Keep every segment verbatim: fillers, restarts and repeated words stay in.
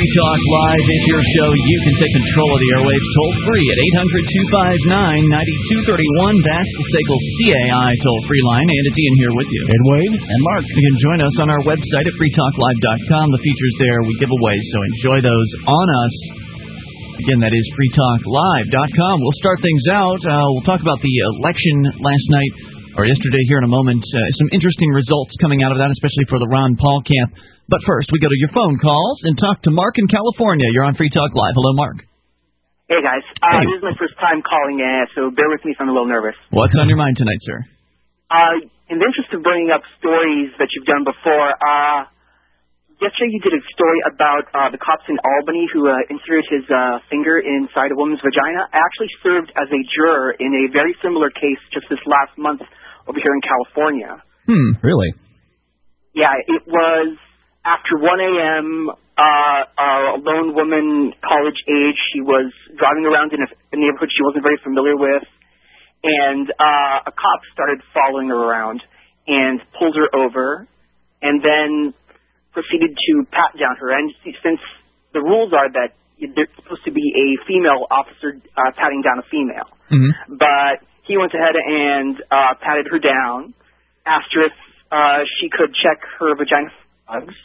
Free Talk Live is your show. You can take control of the airwaves toll-free at eight hundred, two five nine, nine two three one. That's the S A C L C A I toll-free line. And it's Ian here with you. And Wayne. And Mark. You can join us on our website at free talk live dot com. The features there we give away, so enjoy those on us. Again, that is free talk live dot com. We'll start things out. Uh, we'll talk about the election last night, or yesterday here in a moment. Uh, some interesting results coming out of that, especially for the Ron Paul camp. But first, we go to your phone calls and talk to Mark in California. You're on Free Talk Live. Hello, Mark. Hey, guys. Uh, hey. This is my first time calling in, so bear with me if I'm a little nervous. What's on your mind tonight, sir? Uh, in the interest of bringing up stories that you've done before, uh, yesterday you did a story about uh, the cops in Albany who uh, inserted his uh, finger inside a woman's vagina. I actually served as a juror in a very similar case just this last month over here in California. Hmm, really? Yeah, it was after one a.m., uh, a lone woman, college age, she was driving around in a, a neighborhood she wasn't very familiar with, and uh, a cop started following her around and pulled her over and then proceeded to pat down her. And since the rules are that there's supposed to be a female officer uh, patting down a female, mm-hmm. but he went ahead and uh, patted her down, asked her if uh, she could check her vagina for bugs,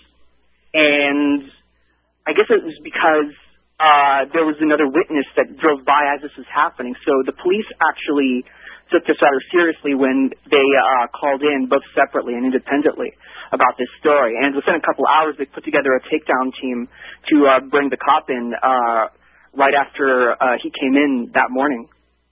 and I guess it was because uh, there was another witness that drove by as this was happening. So the police actually took this rather seriously when they uh, called in, both separately and independently, about this story. And within a couple hours, they put together a takedown team to uh, bring the cop in uh, right after uh, he came in that morning.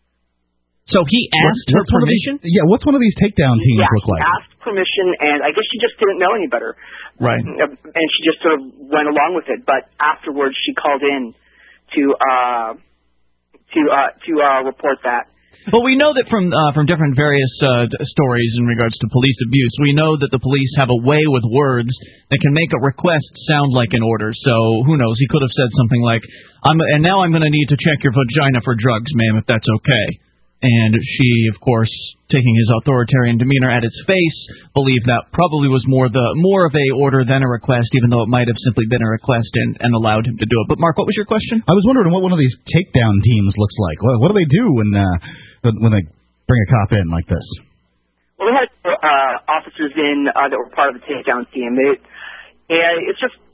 So he asked what's, her permission? These, yeah, what's one of these takedown teams yeah, look like? He asked permission, and I guess she just didn't know any better. Right. And she just sort of went along with it. But afterwards, she called in to uh, to uh, to uh, report that. Well, we know that from uh, from different various uh, stories in regards to police abuse, we know that the police have a way with words that can make a request sound like an order. So who knows? He could have said something like, "I'm and now I'm going to need to check your vagina for drugs, ma'am, if that's okay." And she, of course, taking his authoritarian demeanor at its face, believed that probably was more the more of a order than a request, even though it might have simply been a request and, and allowed him to do it. But Mark, what was your question? I was wondering what one of these takedown teams looks like. What, what do they do when uh, when they bring a cop in like this? Well, we had uh, officers in uh, that were part of the takedown team. It, and it's just,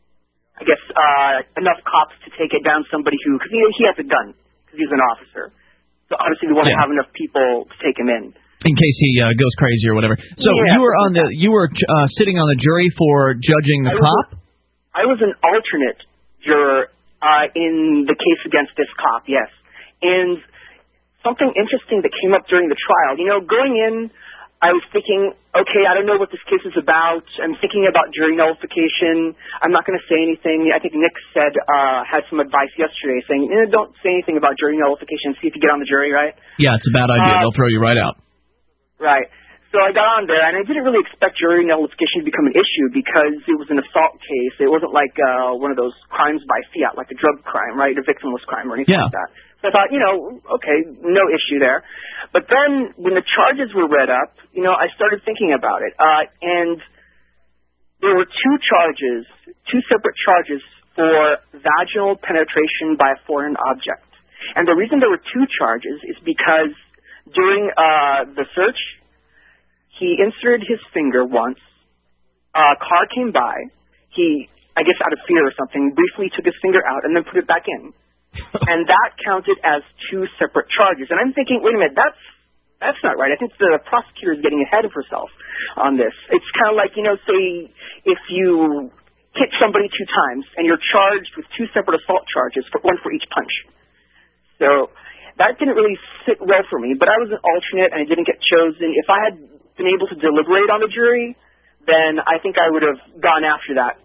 I guess, uh, enough cops to take it down somebody who, because he, he has a gun, because he's an officer. So obviously we want yeah. to have enough people to take him in. In case he uh, goes crazy or whatever. So yeah, you were on the you were uh, sitting on the jury for judging the I cop? Was, I was an alternate juror uh, in the case against this cop, yes. And something interesting that came up during the trial, you know, going in, I was thinking, okay, I don't know what this case is about. I'm thinking about jury nullification. I'm not going to say anything. I think Nick said, uh, had some advice yesterday saying, eh, don't say anything about jury nullification. See if you get on the jury, right? Yeah, it's a bad idea. Uh, They'll throw you right out. Right. So I got on there, and I didn't really expect jury nullification to become an issue because it was an assault case. It wasn't like uh, one of those crimes by fiat, like a drug crime, right, a victimless crime or anything yeah. like that. So I thought, you know, okay, no issue there. But then when the charges were read up, you know, I started thinking about it. Uh, and there were two charges, two separate charges for vaginal penetration by a foreign object. And the reason there were two charges is because during uh, the search, he inserted his finger once. A car came by. He, I guess out of fear or something, briefly took his finger out and then put it back in. And that counted as two separate charges. And I'm thinking, wait a minute, that's that's not right. I think the prosecutor is getting ahead of herself on this. It's kind of like, you know, say if you hit somebody two times and you're charged with two separate assault charges, for one for each punch. So that didn't really sit well for me. But I was an alternate and I didn't get chosen. If I had been able to deliberate on the jury, then I think I would have gone after that.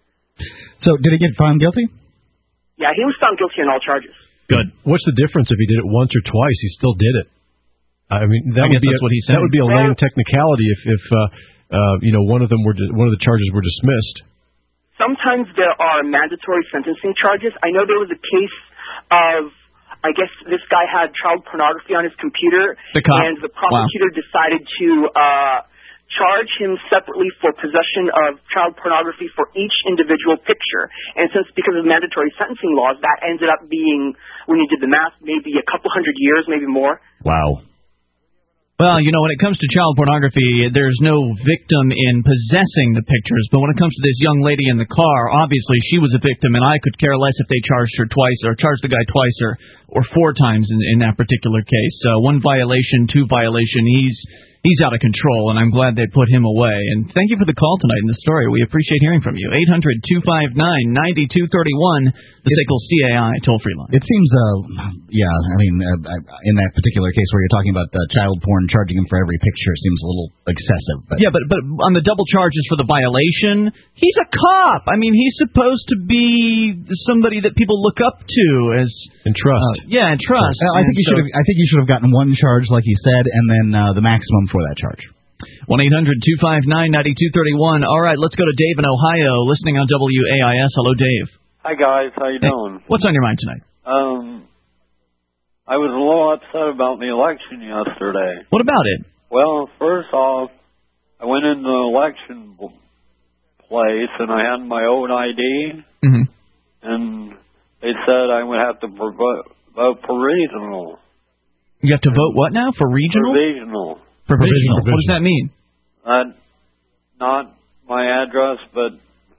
So did he get found guilty? Yeah, he was found guilty on all charges. Good. What's the difference if he did it once or twice? He still did it. I mean, that I would be that's a, what he said. That would be a lame technicality if, if uh, uh, you know, one of them were one of the charges were dismissed. Sometimes there are mandatory sentencing charges. I know there was a case of, I guess this guy had child pornography on his computer, the cop? and the prosecutor wow. decided to uh, charge him separately for possession of child pornography for each individual picture. And since because of mandatory sentencing laws, that ended up being, when you did the math, maybe a couple hundred years, maybe more. Wow. Well, you know, when it comes to child pornography, there's no victim in possessing the pictures. But when it comes to this young lady in the car, obviously she was a victim, and I could care less if they charged her twice or charged the guy twice or, or four times in, in that particular case. So one violation, two violation, he's he's out of control, and I'm glad they put him away. And thank you for the call tonight in the story. We appreciate hearing from you. eight hundred, two five nine, nine two three one, the S A C L C A I toll-free line. It seems, uh, yeah, I mean, uh, in that particular case where you're talking about uh, child porn, charging him for every picture seems a little excessive. But. Yeah, but but on the double charges for the violation, he's a cop. I mean, he's supposed to be somebody that people look up to as and trust. Uh, yeah, and trust. Uh, I think he so, should have. I think he should have gotten one charge, like he said, and then uh, the maximum for that charge. one eight hundred two five nine nine two three one. All right, let's go to Dave in Ohio, listening on W A I S. Hello, Dave. Hi, guys. How you hey, doing? What's on your mind tonight? Um, I was a little upset about the election yesterday. What about it? Well, first off, I went in the election place, and I had my old I D, mm-hmm. and they said I would have to vote, vote for regional. You have to vote what now? For regional? Provisional. Provisional. What does that mean? Uh, not my address, but...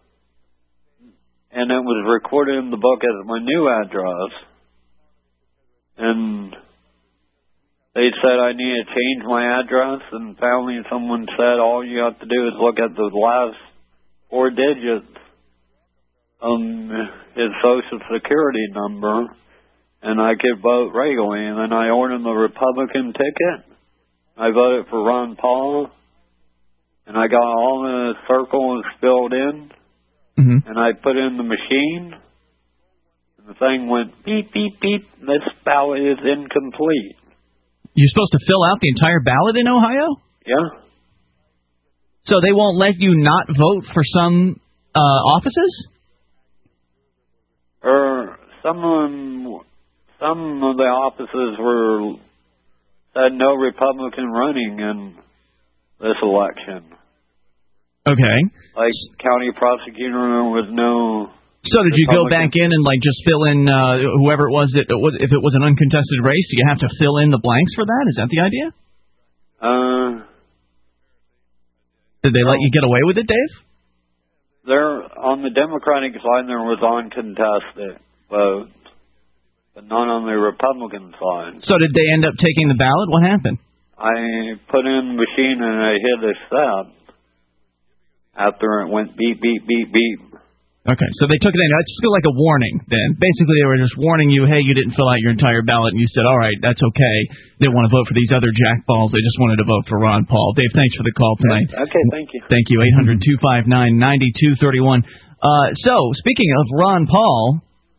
And it was recorded in the book as my new address. And they said I need to change my address, and finally someone said all you have to do is look at the last four digits of his Social Security number, and I could vote regularly. And then I ordered the Republican ticket. I voted for Ron Paul, and I got all the circles filled in. Mm-hmm. And I put in the machine, and the thing went beep, beep, beep. This ballot is incomplete. You're supposed to fill out the entire ballot in Ohio? Yeah. So they won't let you not vote for some uh, offices? Or some of them, some of the offices were said no Republican running in this election. Okay. Like county prosecutor with no. So did you go back in and like just fill in uh, whoever it was that it was, if it was an uncontested race? Do you have to fill in the blanks for that? Is that the idea? Uh. Did they let you get away with it, Dave? There on the Democratic side there was uncontested votes, but not on the Republican side. So did they end up taking the ballot? What happened? I put in the machine and I hit accept. After it went beep, beep, beep, beep. Okay, so they took it in. That's just like a warning then. Basically, they were just warning you, hey, you didn't fill out your entire ballot, and you said, all right, that's okay. They didn't want to vote for these other jackballs. They just wanted to vote for Ron Paul. Dave, thanks for the call tonight. Okay, thank you. Thank you, eight hundred two five nine nine two three one. Uh, so, speaking of Ron Paul,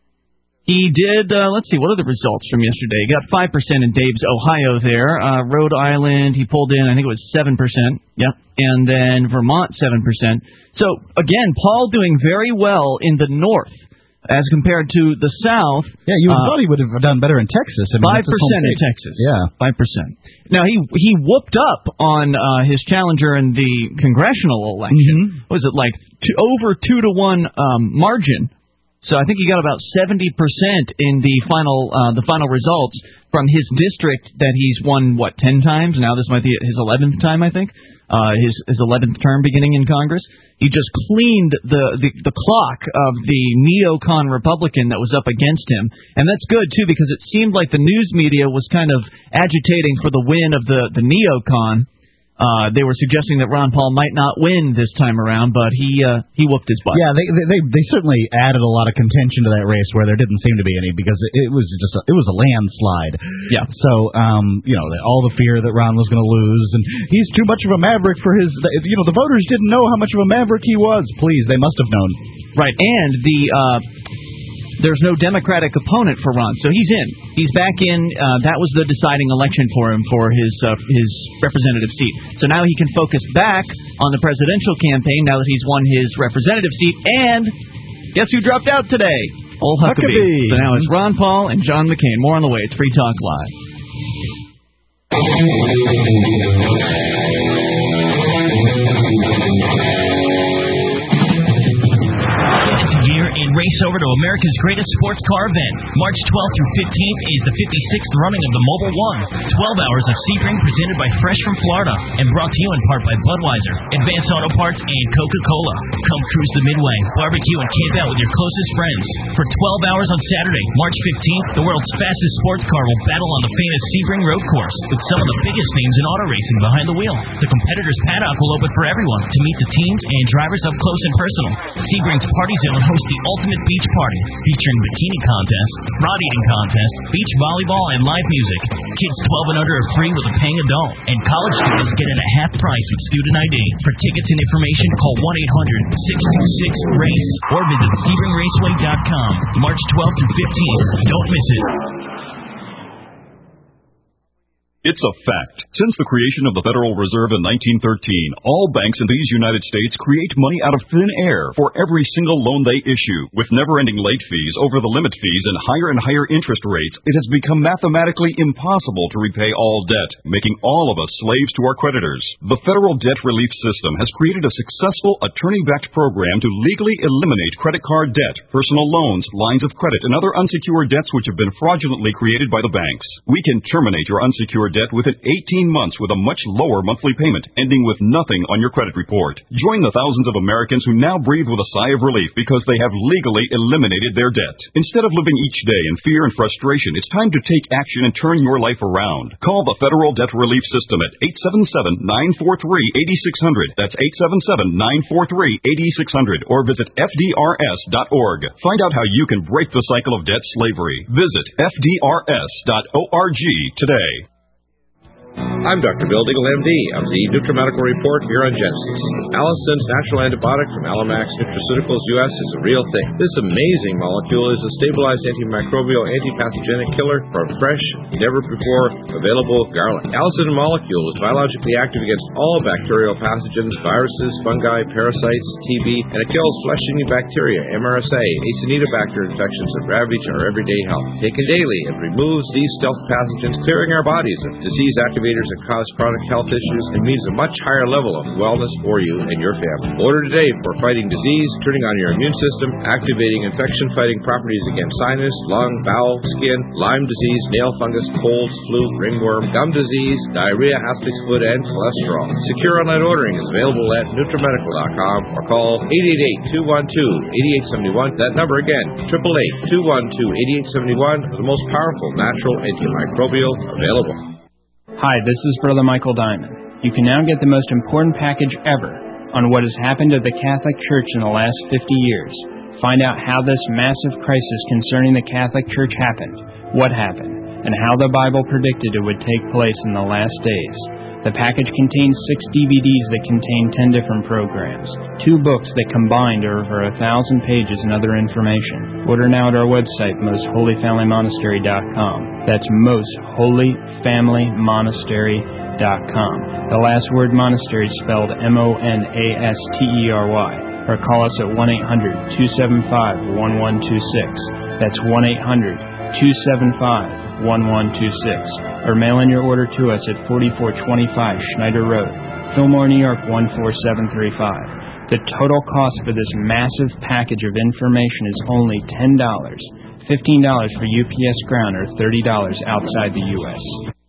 he did, uh, let's see, what are the results from yesterday? He got five percent in Dave's Ohio there. Uh, Rhode Island, he pulled in, I think it was seven percent. Yep. And then Vermont, seven percent. So, again, Paul doing very well in the north as compared to the south. Yeah, you uh, thought he would have done better in Texas. I mean, five percent in Texas. Yeah. five percent. Now, he he whooped up on uh, his challenger in the congressional election. Mm-hmm. Was it like two, over two to one um, margin? So I think he got about seventy percent in the final uh, the final results from his district that he's won, what, ten times? Now this might be his eleventh time, I think, uh, his his eleventh term beginning in Congress. He just cleaned the, the, the clock of the neocon Republican that was up against him. And that's good, too, because it seemed like the news media was kind of agitating for the win of the, the neocon. Uh, they were suggesting that Ron Paul might not win this time around, but he uh, he whooped his butt. Yeah, they, they they certainly added a lot of contention to that race where there didn't seem to be any because it, it was just a, it was a landslide. Yeah. So um, you know, all the fear that Ron was going to lose, and he's too much of a maverick for his. You know, the voters didn't know how much of a maverick he was. Please, they must have known. Right, and the. Uh, There's no Democratic opponent for Ron, so he's in. He's back in. Uh, that was the deciding election for him for his uh, his representative seat. So now he can focus back on the presidential campaign now that he's won his representative seat. And guess who dropped out today? Old Huckabee. Huckabee. So now it's Ron Paul and John McCain. More on the way. It's Free Talk Live. race over to America's greatest sports car event. March twelfth through fifteenth is the fifty-sixth running of the Mobile One. twelve hours of Sebring presented by Fresh from Florida and brought to you in part by Budweiser, Advanced Auto Parts, and Coca-Cola. Come cruise the Midway, barbecue, and camp out with your closest friends. For twelve hours on Saturday, March fifteenth, the world's fastest sports car will battle on the famous Sebring Road Course with some of the biggest names in auto racing behind the wheel. The competitors' paddock will open for everyone to meet the teams and drivers up close and personal. Sebring's Party Zone hosts the ultimate beach party, featuring bikini contests, rod eating contests, beach volleyball, and live music. Kids twelve and under are free with a paying adult, and college students get in at half price with student I D. For tickets and information, call one eight hundred six two six RACE or visit sebring raceway dot com. March twelfth through fifteenth. Don't miss it. It's a fact. Since the creation of the Federal Reserve in nineteen thirteen, all banks in these United States create money out of thin air for every single loan they issue. With never-ending late fees, over-the-limit fees, and higher and higher interest rates, it has become mathematically impossible to repay all debt, making all of us slaves to our creditors. The Federal Debt Relief System has created a successful attorney-backed program to legally eliminate credit card debt, personal loans, lines of credit, and other unsecured debts which have been fraudulently created by the banks. We can terminate your unsecured debt within eighteen months with a much lower monthly payment, ending with nothing on your credit report. Join the thousands of Americans who now breathe with a sigh of relief because they have legally eliminated their debt. Instead of living each day in fear and frustration, it's time to take action and turn your life around. Call the Federal Debt Relief System at eight seven seven, nine four three, eight six zero zero. That's eight seven seven, nine four three, eight six zero zero. Or visit F D R S dot org. Find out how you can break the cycle of debt slavery. Visit F D R S dot org today. I'm Doctor Bill Deagle, M D, of the NutriMedical Report here on Genesis. Allison's natural antibiotic from Alamax Nutraceuticals U S is a real thing. This amazing molecule is a stabilized antimicrobial, antipathogenic killer for fresh, never-before available garlic. Allison molecule is biologically active against all bacterial pathogens, viruses, fungi, parasites, T B, and it kills flesh-eating bacteria, M R S A, Acinetobacter infections that ravage our everyday health. Taken daily, it removes these stealth pathogens, clearing our bodies of disease activators that cause chronic health issues and means a much higher level of wellness for you and your family. Order today for fighting disease, turning on your immune system, activating infection-fighting properties against sinus, lung, bowel, skin, Lyme disease, nail fungus, colds, flu, ringworm, gum disease, diarrhea, athlete's foot, and cholesterol. Secure online ordering is available at NutriMedical dot com or call eight eight eight, two one two, eight eight seven one. That number again, eight eight eight, two one two, eight eight seven one, the most powerful natural antimicrobial available. Hi, this is Brother Michael Diamond. You can now get the most important package ever on what has happened to the Catholic Church in the last fifty years. Find out how this massive crisis concerning the Catholic Church happened, what happened, and how the Bible predicted it would take place in the last days. The package contains six D V Ds that contain ten different programs, two books that combined are over a thousand pages and other information. Order now at our website, most holy family monastery dot com. That's most holy family monastery dot com. The last word monastery is spelled M O N A S T E R Y. Or call us at one eight hundred, two seven five, one one two six. That's one eight hundred, two seven five, one one two six. Or mail in your order to us at forty-four twenty-five Schneider Road, Fillmore, New York one four seven three five. The total cost for this massive package of information is only ten dollars, fifteen dollars for U P S Ground, or thirty dollars outside the U S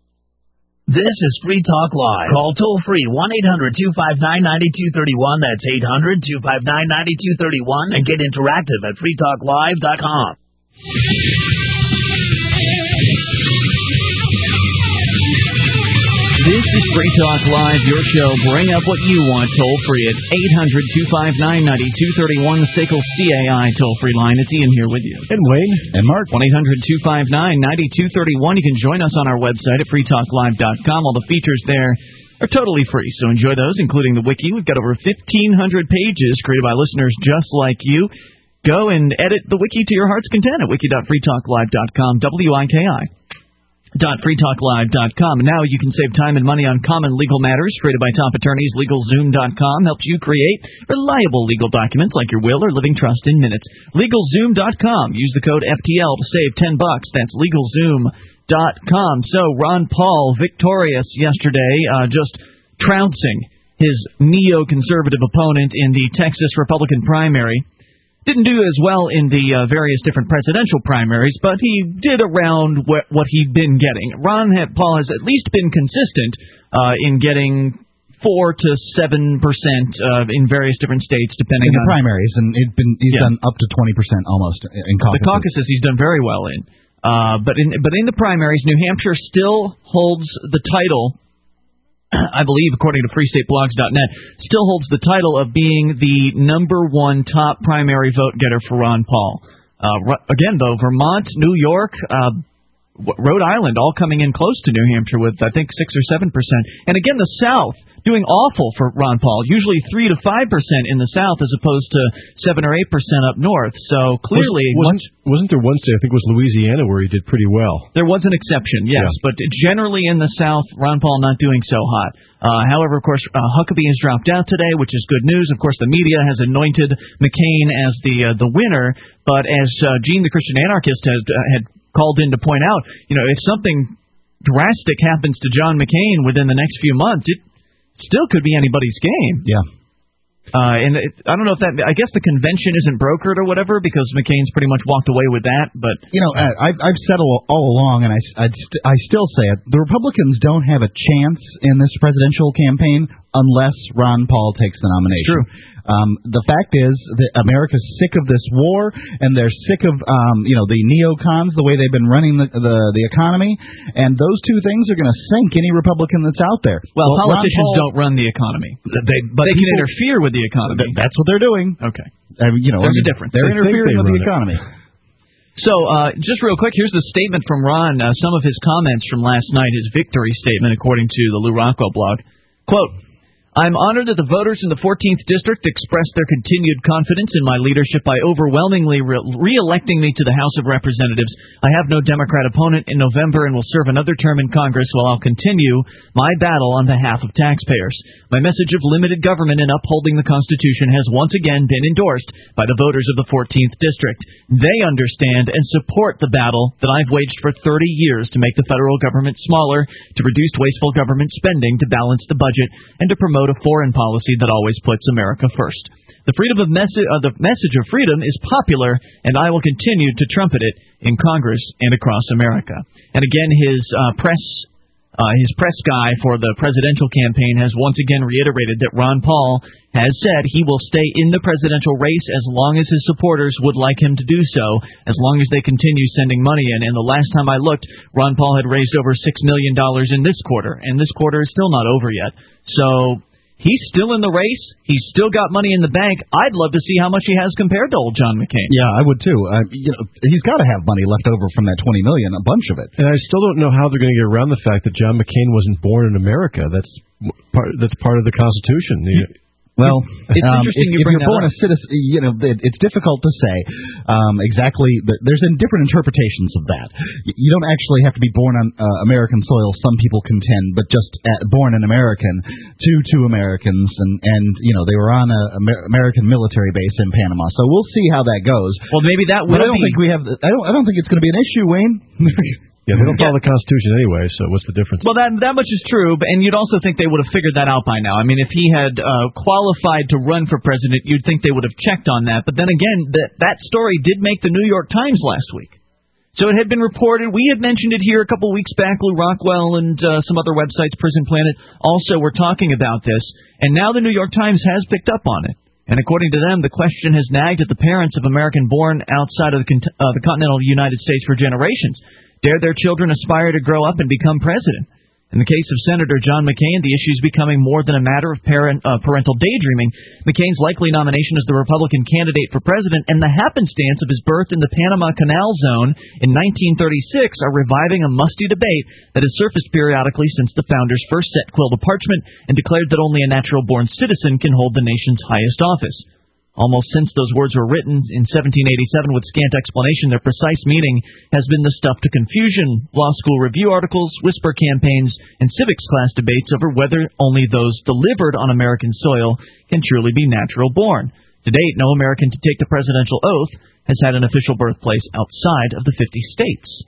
This is Free Talk Live. Call toll-free one eight hundred, two five nine, nine two three one. That's eight hundred, two five nine, nine two three one. And get interactive at free talk live dot com. This is Free Talk Live, your show. Bring up what you want toll-free at eight hundred, two five nine, nine two three one, the S A C L C A I toll-free line. It's Ian here with you. And Wayne. And Mark. one eight hundred, two five nine, nine two three one. You can join us on our website at free talk live dot com. All the features there are totally free, so enjoy those, including the wiki. We've got over fifteen hundred pages created by listeners just like you. Go and edit the wiki to your heart's content at wiki dot free talk live dot com, W I K I. free talk live dot com. Now you can save time and money on common legal matters created by top attorneys. Legal Zoom dot com helps you create reliable legal documents like your will or living trust in minutes. Legal Zoom dot com. Use the code F T L to save ten bucks. That's Legal Zoom dot com. So Ron Paul, victorious yesterday, uh, just trouncing his neoconservative opponent in the Texas Republican primary. Didn't do as well in the uh, various different presidential primaries, but he did around what, what he'd been getting. Ron Paul has at least been consistent uh, in getting four to seven percent uh, in various different states, depending in the on primaries, and he's been he's yeah. done up to twenty percent almost in caucuses. The caucuses he's done very well in, uh, but in but in the primaries, New Hampshire still holds the title. I believe, according to free state blogs dot net, still holds the title of being the number one top primary vote getter for Ron Paul. Uh, again, though, Vermont, New York, uh, Rhode Island, all coming in close to New Hampshire with, I think, six or seven percent. And again, the South doing awful for Ron Paul, usually three to five percent in the South as opposed to seven or eight percent up north. So clearly, wasn't, wasn't there one state, I think it was Louisiana, where he did pretty well? There was an exception, yes, yeah. But generally in the South, Ron Paul not doing so hot. Uh, however, of course, uh, Huckabee has dropped out today, which is good news. Of course, the media has anointed McCain as the uh, the winner, but as uh, Gene the Christian Anarchist has uh, had called in to point out, you know, if something drastic happens to John McCain within the next few months, it still could be anybody's game. Yeah. Uh, and it, I don't know if that, I guess the convention isn't brokered or whatever because McCain's pretty much walked away with that. But you know, I, I've said all, all along, and I, I'd st- I still say it, the Republicans don't have a chance in this presidential campaign unless Ron Paul takes the nomination. It's true. Um, the fact is that America's sick of this war, and they're sick of, um, you know, the neocons, the way they've been running the the, the economy, and those two things are going to sink any Republican that's out there. Well, well politicians Paul, don't run the economy. They, but they people, can interfere with the economy. Th- that's what they're doing. Okay. I mean, you know, there's I mean, a difference. They're they interfering they with the it. economy. So, uh, just real quick, here's the statement from Ron, uh, some of his comments from last night, his victory statement, according to the Lou Rockwell blog. Quote, I'm honored that the voters in the fourteenth District expressed their continued confidence in my leadership by overwhelmingly re- re-electing me to the House of Representatives. I have no Democrat opponent in November and will serve another term in Congress while I'll continue my battle on behalf of taxpayers. My message of limited government and upholding the Constitution has once again been endorsed by the voters of the fourteenth District. They understand and support the battle that I've waged for thirty years to make the federal government smaller, to reduce wasteful government spending, to balance the budget, and to promote a foreign policy that always puts America first. The freedom of message, uh, the message of freedom is popular, and I will continue to trumpet it in Congress and across America. And again, his uh, press, uh, his press guy for the presidential campaign has once again reiterated that Ron Paul has said he will stay in the presidential race as long as his supporters would like him to do so, as long as they continue sending money in. And the last time I looked, Ron Paul had raised over six million dollars in this quarter, and this quarter is still not over yet. So he's still in the race. He's still got money in the bank. I'd love to see how much he has compared to old John McCain. Yeah, I would too. Uh, you know, he's got to have money left over from that twenty million, a bunch of it. And I still don't know how they're going to get around the fact that John McCain wasn't born in America. That's part. That's part of the Constitution. You know, Well, it's um, interesting if, you if bring you're that born up. a citizen, you know, it, it's difficult to say um, exactly. But there's different interpretations of that. You don't actually have to be born on uh, American soil. Some people contend, but just at, born an American to two Americans, and and you know they were on a Amer- American military base in Panama. So we'll see how that goes. Well, maybe that would. But I don't be... think we have. I don't. I don't think it's going to be an issue, Wayne. Yeah, they don't follow yeah. the Constitution anyway, so what's the difference? Well, that that much is true, and you'd also think they would have figured that out by now. I mean, if he had uh, qualified to run for president, you'd think they would have checked on that. But then again, that that story did make the New York Times last week. So it had been reported. We had mentioned it here a couple weeks back. Lou Rockwell and uh, some other websites, Prison Planet, also were talking about this. And now the New York Times has picked up on it. And according to them, the question has nagged at the parents of American born outside of the, con- uh, the continental United States for generations. Dare their children aspire to grow up and become president? In the case of Senator John McCain, the issue is becoming more than a matter of parent, uh, parental daydreaming. McCain's likely nomination as the Republican candidate for president and the happenstance of his birth in the Panama Canal Zone in nineteen thirty-six are reviving a musty debate that has surfaced periodically since the founders first set quill to parchment and declared that only a natural-born citizen can hold the nation's highest office. Almost since those words were written in seventeen eighty-seven with scant explanation, their precise meaning has been the stuff to confusion, law school review articles, whisper campaigns, and civics class debates over whether only those delivered on American soil can truly be natural born. To date, no American to take the presidential oath has had an official birthplace outside of the fifty states.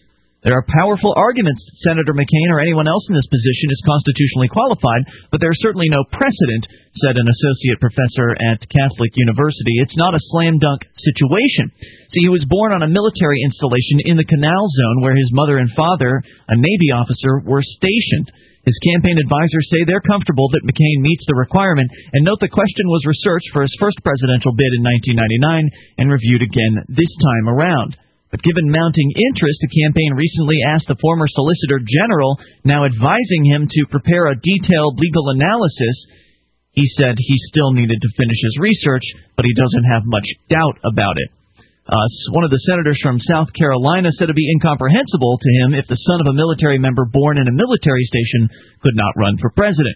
There are powerful arguments that Senator McCain or anyone else in this position is constitutionally qualified, but there is certainly no precedent, said an associate professor at Catholic University. It's not a slam-dunk situation. See, he was born on a military installation in the Canal Zone where his mother and father, a Navy officer, were stationed. His campaign advisors say they're comfortable that McCain meets the requirement, and note the question was researched for his first presidential bid in nineteen ninety-nine and reviewed again this time around. But given mounting interest, the campaign recently asked the former Solicitor General, now advising him to prepare a detailed legal analysis. He said he still needed to finish his research, but he doesn't have much doubt about it. Uh, one of the senators from South Carolina said it would be incomprehensible to him if the son of a military member born in a military station could not run for president.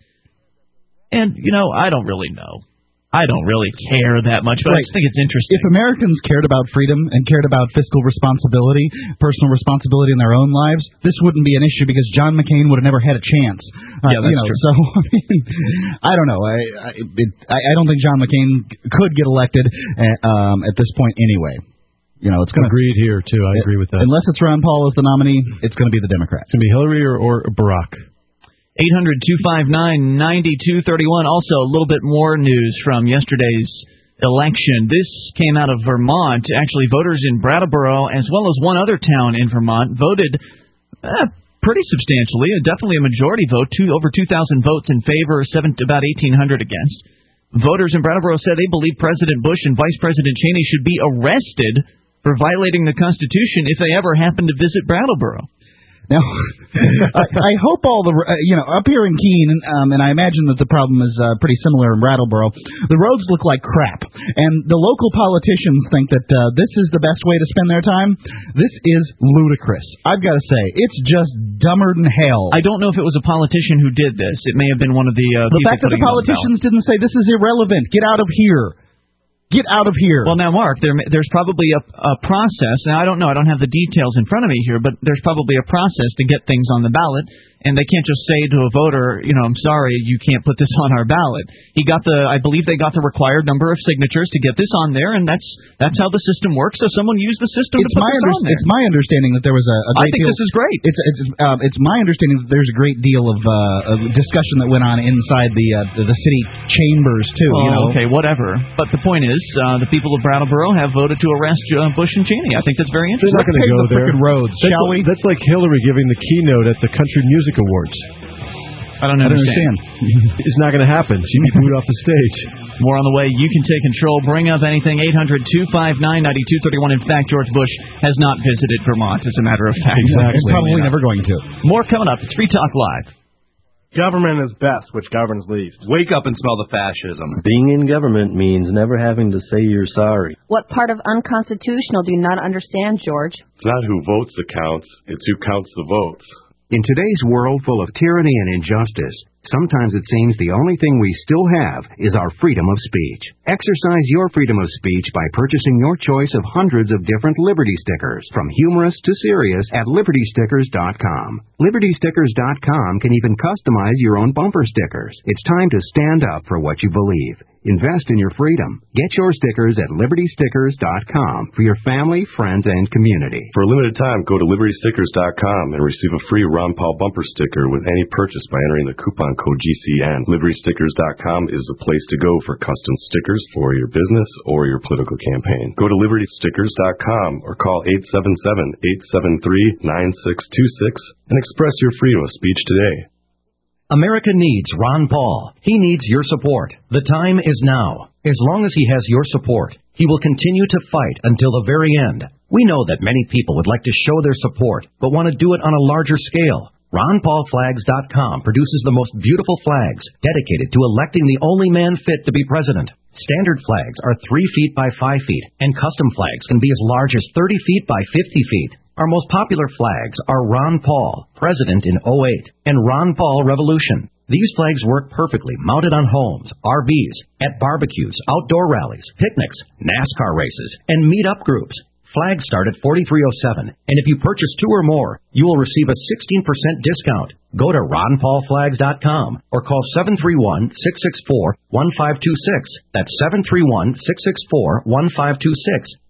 And, you know, I don't really know. I don't really care that much, but right. I just think it's interesting. If Americans cared about freedom and cared about fiscal responsibility, personal responsibility in their own lives, this wouldn't be an issue because John McCain would have never had a chance. Uh, yeah, that's you know, true. So, I mean, I don't know. I I, it, I don't think John McCain could get elected at, um, at this point anyway. You know, it's going to agreed here too. I agree with that. Unless it's Ron Paul as the nominee, it's going to be the Democrats. It's going to be Hillary or, or Barack. eight hundred, two five nine, nine two three one. Also, a little bit more news from yesterday's election. This came out of Vermont. Actually, voters in Brattleboro, as well as one other town in Vermont, voted uh, pretty substantially. Definitely a majority vote. Two, over two thousand votes in favor, seven, about eighteen hundred against. Voters in Brattleboro said they believe President Bush and Vice President Cheney should be arrested for violating the Constitution if they ever happen to visit Brattleboro. Now, I, I hope all the, uh, you know, up here in Keene, um, and I imagine that the problem is uh, pretty similar in Brattleboro, the roads look like crap. And the local politicians think that uh, this is the best way to spend their time. This is ludicrous. I've got to say, it's just dumber than hell. I don't know if it was a politician who did this. It may have been one of the uh, The people fact that the putting it on politicians the didn't say, this is irrelevant, get out of here. Get out of here. Well, now, Mark, there, there's probably a, a process. Now, I don't know. I don't have the details in front of me here, but there's probably a process to get things on the ballot. And they can't just say to a voter, you know, I'm sorry, you can't put this on our ballot. He got the, I believe they got the required number of signatures to get this on there, and that's that's how the system works. So someone used the system it's to put my this under- on there. It's my understanding that there was a, a great I think deal, this is great. It's it's um, it's my understanding that there's a great deal of, uh, of discussion that went on inside the, uh, the the city chambers too. Oh, you know? Okay, whatever. But the point is, uh, the people of Brattleboro have voted to arrest uh, Bush and Cheney. I think that's very interesting. They're not going to go the there. Roads, that's shall like, we? That's like Hillary giving the keynote at the Country Music Awards. I don't understand. It's not going to happen. She'd be booed off the stage. More on the way. You can take control. Bring up anything. eight hundred, two five nine, nine two three one. In fact, George Bush has not visited Vermont, as a matter of fact. Exactly. He's probably never going to. More coming up. It's Free Talk Live. Government is best, which governs least. Wake up and smell the fascism. Being in government means never having to say you're sorry. What part of unconstitutional do you not understand, George? It's not who votes that counts, it's who counts the votes. In today's world full of tyranny and injustice, sometimes it seems the only thing we still have is our freedom of speech. Exercise your freedom of speech by purchasing your choice of hundreds of different Liberty stickers, from humorous to serious, at Liberty Stickers dot com. Liberty Stickers dot com can even customize your own bumper stickers. It's time to stand up for what you believe. Invest in your freedom. Get your stickers at Liberty Stickers dot com for your family, friends, and community. For a limited time, go to Liberty Stickers dot com and receive a free Ron Paul bumper sticker with any purchase by entering the coupon code G C N. Liberty Stickers dot com is the place to go for custom stickers for your business or your political campaign. Go to Liberty Stickers dot com or call eight seven seven, eight seven three, nine six two six and express your freedom of speech today. America needs Ron Paul. He needs your support. The time is now. As long as he has your support, he will continue to fight until the very end. We know that many people would like to show their support, but want to do it on a larger scale. Ron Paul Flags dot com produces the most beautiful flags dedicated to electing the only man fit to be president. Standard flags are three feet by five feet, and custom flags can be as large as thirty feet by fifty feet. Our most popular flags are Ron Paul, President in oh eight, and Ron Paul Revolution. These flags work perfectly mounted on homes, R Vs, at barbecues, outdoor rallies, picnics, NASCAR races, and meet-up groups. Flags start at forty-three oh seven, and if you purchase two or more, you will receive a sixteen percent discount. Go to Ron Paul Flags dot com or call seven three one, six six four, one five two six. That's seven three one, six six four, one five two six.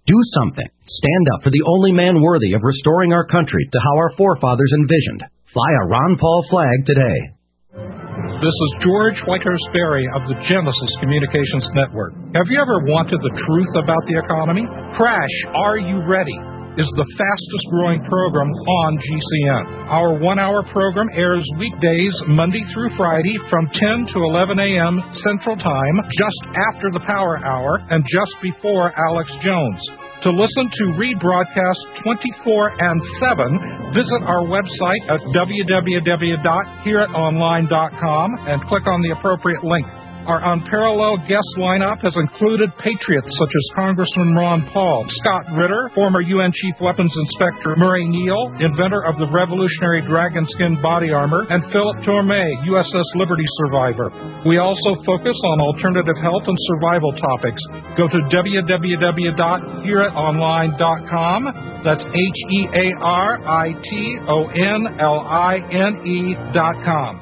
Do something. Stand up for the only man worthy of restoring our country to how our forefathers envisioned. Fly a Ron Paul flag today. This is George Whitehurst Berry of the Genesis Communications Network. Have you ever wanted the truth about the economy? Crash, Are You Ready? Is the fastest growing program on G C N. Our one-hour program airs weekdays Monday through Friday from ten to eleven a.m. Central Time, just after the Power Hour and just before Alex Jones. To listen to rebroadcast twenty-four and seven, visit our website at w w w dot hear it online dot com and click on the appropriate link. Our unparalleled guest lineup has included patriots such as Congressman Ron Paul, Scott Ritter, former U N Chief Weapons Inspector Murray Neal, inventor of the revolutionary dragon skin body armor, and Philip Tormé, U S S Liberty survivor. We also focus on alternative health and survival topics. Go to w w w dot hear it online dot com. That's H E A R I T O N L I N E dot com.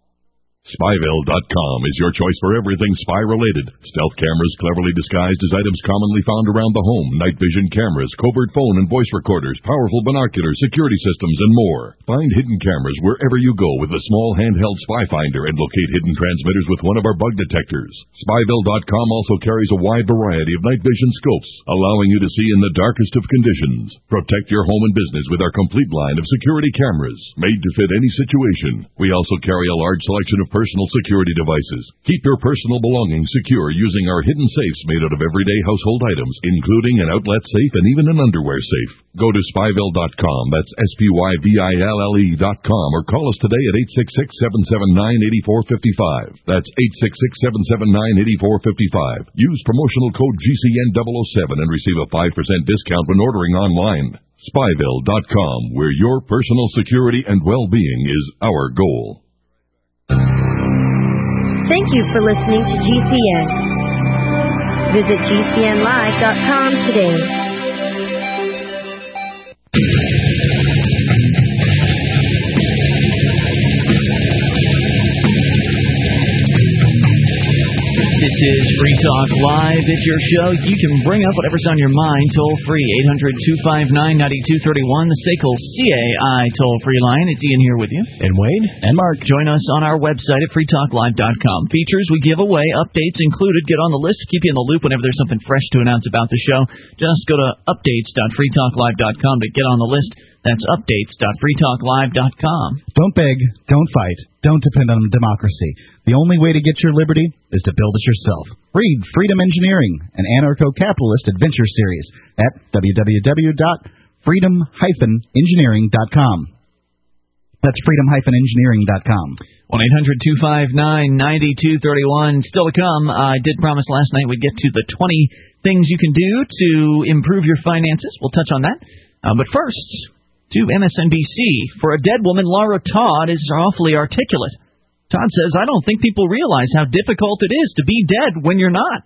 Spyville dot com is your choice for everything spy-related. Stealth cameras cleverly disguised as items commonly found around the home, night vision cameras, covert phone and voice recorders, powerful binoculars, security systems, and more. Find hidden cameras wherever you go with the small handheld Spy Finder and locate hidden transmitters with one of our bug detectors. Spyville dot com also carries a wide variety of night vision scopes, allowing you to see in the darkest of conditions. Protect your home and business with our complete line of security cameras, made to fit any situation. We also carry a large selection of personal security devices. Keep your personal belongings secure using our hidden safes made out of everyday household items, including an outlet safe and even an underwear safe. Go to Spyville dot com, that's S P Y V I L L E dot com, or call us today at eight six six, seven seven nine, eight four five five. That's eight six six, seven seven nine, eight four five five. Use promotional code G C N double oh seven and receive a five percent discount when ordering online. Spyville dot com, where your personal security and well-being is our goal. Thank you for listening to G C N. Visit G C N live dot com today. This is Free Talk Live. It's your show. You can bring up whatever's on your mind. Toll free, eight hundred, two five nine, nine two three one, the S A C L C A I toll-free line. It's Ian here with you. And Wayne. And Mark. Join us on our website at free talk live dot com. Features we give away, updates included. Get on the list to keep you in the loop whenever there's something fresh to announce about the show. Just go to updates dot free talk live dot com to get on the list. That's updates dot free talk live dot com. Don't beg, don't fight, don't depend on democracy. The only way to get your liberty is to build it yourself. Read Freedom Engineering, an anarcho-capitalist adventure series at w w w dot freedom dash engineering dot com. That's freedom dash engineering dot com. one eight hundred, two five nine, nine two three one. Still to come. I did promise last night we'd get to the twenty things you can do to improve your finances. We'll touch on that. Uh, but first, to M S N B C. For a dead woman, Laura Todd is awfully articulate. Todd says, I don't think people realize how difficult it is to be dead when you're not.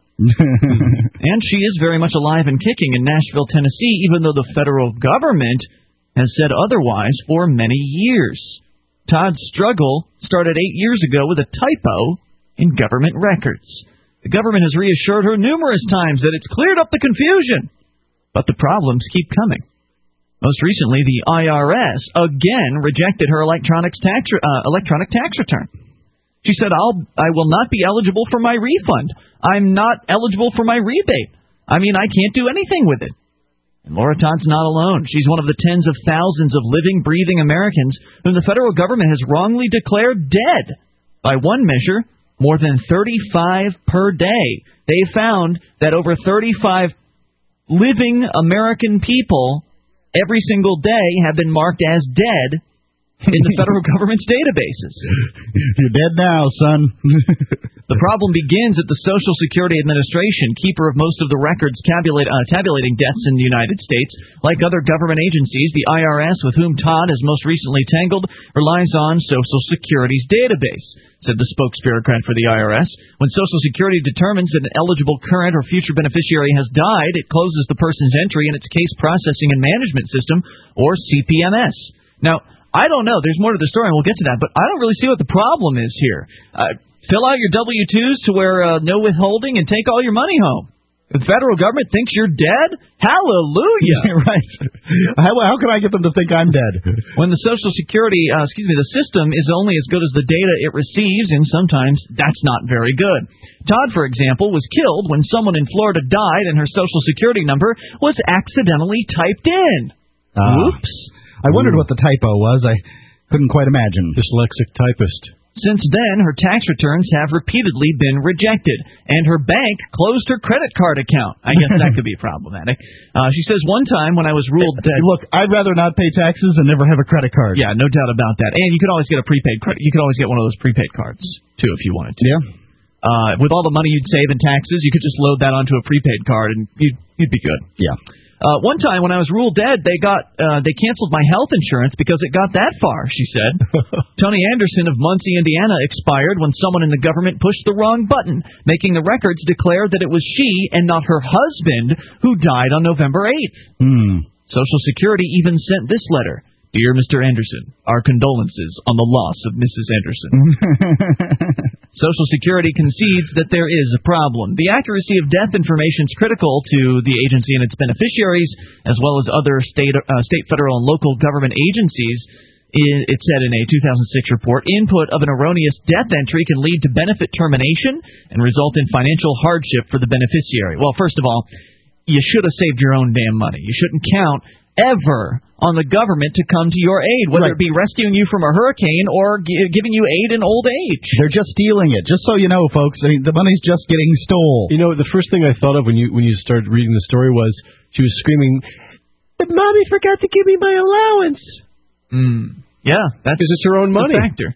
And she is very much alive and kicking in Nashville, Tennessee, even though the federal government has said otherwise for many years. Todd's struggle started eight years ago with a typo in government records. The government has reassured her numerous times that it's cleared up the confusion, but the problems keep coming. Most recently, the I R S again rejected her electronics tax, uh, electronic tax return. She said, I'll, I will not be eligible for my refund. I'm not eligible for my rebate. I mean, I can't do anything with it. And Laura Todd's not alone. She's one of the tens of thousands of living, breathing Americans whom the federal government has wrongly declared dead. By one measure, more than thirty-five per day. They found that over thirty-five living American people every single day have been marked as dead in the federal government's databases. You're dead now, son. The problem begins at the Social Security Administration, keeper of most of the records tabulate, uh, tabulating deaths in the United States. Like other government agencies, the I R S, with whom Todd has most recently tangled, relies on Social Security's database, said the spokesbureaucrat for the I R S. When Social Security determines that an eligible current or future beneficiary has died, it closes the person's entry in its case processing and management system, or C P M S. Now, I don't know. There's more to the story, and we'll get to that, but I don't really see what the problem is here. Uh, fill out your W two's to where uh, no withholding and take all your money home. The federal government thinks you're dead? Hallelujah! Right. How, how can I get them to think I'm dead? When the Social Security, uh, excuse me, the system is only as good as the data it receives, and sometimes that's not very good. Todd, for example, was killed when someone in Florida died and her Social Security number was accidentally typed in. Uh, Oops. I wondered what the typo was. I couldn't quite imagine. Dyslexic typist. Since then, her tax returns have repeatedly been rejected, and her bank closed her credit card account. I guess that could be problematic. Uh, she says, one time when I was ruled dead... Look, I'd rather not pay taxes than never have a credit card. Yeah, no doubt about that. And you could always get a prepaid credit. You could always get one of those prepaid cards, too, if you wanted to. Yeah. Uh, with all the money you'd save in taxes, you could just load that onto a prepaid card, and you'd, you'd be good. Yeah. Uh, one time when I was ruled dead, they got uh, they canceled my health insurance because it got that far, she said. Tony Anderson of Muncie, Indiana, expired when someone in the government pushed the wrong button, making the records declare that it was she and not her husband who died on November eighth. Hmm. Social Security even sent this letter. Dear Mister Anderson, our condolences on the loss of Missus Anderson. Social Security concedes that there is a problem. The accuracy of death information is critical to the agency and its beneficiaries, as well as other state, uh, state, federal, and local government agencies. It said in a two thousand six report, input of an erroneous death entry can lead to benefit termination and result in financial hardship for the beneficiary. Well, first of all, you should have saved your own damn money. You shouldn't count ever on the government to come to your aid, whether right. it be rescuing you from a hurricane or g- giving you aid in old age. They're just stealing it, just so you know, folks. I mean, the money's just getting stole. You know, the first thing I thought of when you when you started reading the story was she was screaming, "But Mommy forgot to give me my allowance." Mm. Yeah, that's because it's her own money. A factor.